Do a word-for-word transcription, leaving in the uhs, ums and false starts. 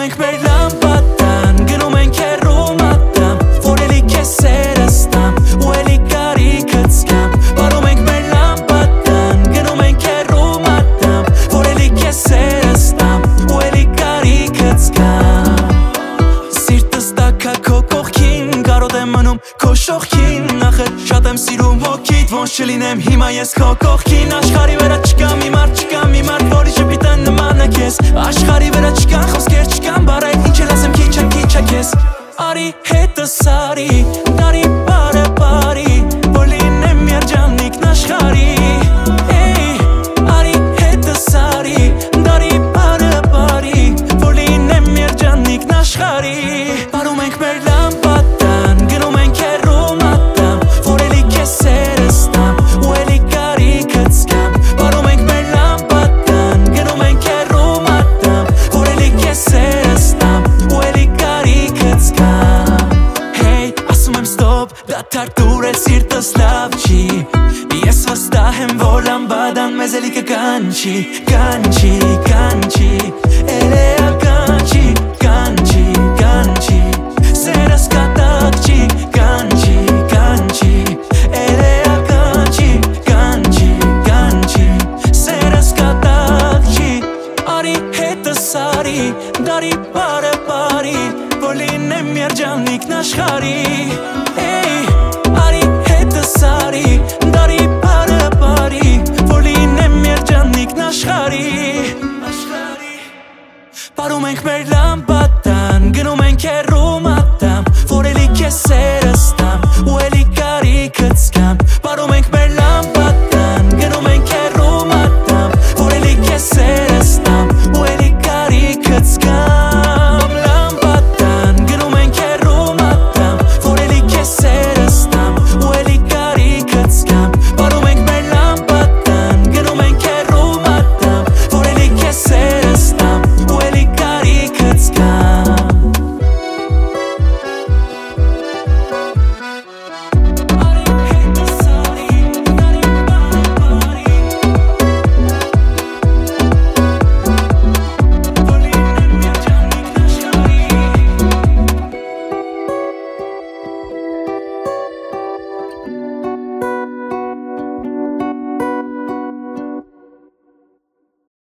ենք մեր լամպատան, գնում ենք հեռու մատամ, որ էլի քեզ սերստամ ու էլի կարիքս կամ։ Բարում ենք մեր լամպատան, գնում ենք հեռու մատամ, որ էլի քեզ սերստամ ու էլի կարիքս կամ։ Սիրտս տակա քո կողքին, կարոտ եմ մնում քո շողքին, նախը շատ եմ սիրում հոգիդ, ոնց չլինեմ հիմա ես քո կողքին։ Աշխարհի վրա չկա մի մարդ, չկա մի մարդ, որի շփիտը նման է քեզ։ Աշխարհի վրա չկան խոսքեր, չկան բառեր, ինչ էլ ասեմ քիչ է քիչ է քեզ։ Արի հետս արի, դարի բարը բարի, որ լինեմ երջանիկն աշխարհի։ Էй, արի հետս արի, դարի բարը բարի, որ լինեմ երջանիկն աշխարհի։ Բարում ենք մեր լամպատան, գնում ենք հեռու մատամ, որ էլի քեզ սերստամ ու էլի կարիքս կամ։ Բարում ենք մեր լամպատան, գնում ենք հեռու մատամ, որ էլի քեզ սերստամ ու էլի կարիքս կամ։ Հեյ, ասում եմ ստոպ, դադար տուրել սիրտս լավ չի, ես վստահ եմ, որ լամպադան մեզ էլի կկանչի, կանչի, կանչի, էլեա կանչի, կանչի, կանչի, սերս կատակ չի, կանչի, կանչի, էլեա կանչի, կանչի, կանչի, սերս կատակ չի։ Արի հետս արի, դարի բարը բարի, որ լինեմ երջանիկն աշխարհի։ Էй, արի հետս արի, դարի բարը բարի, որ լինեմ երջանիկն աշխարհի։ Բարում ենք մեր լամպատան, գնում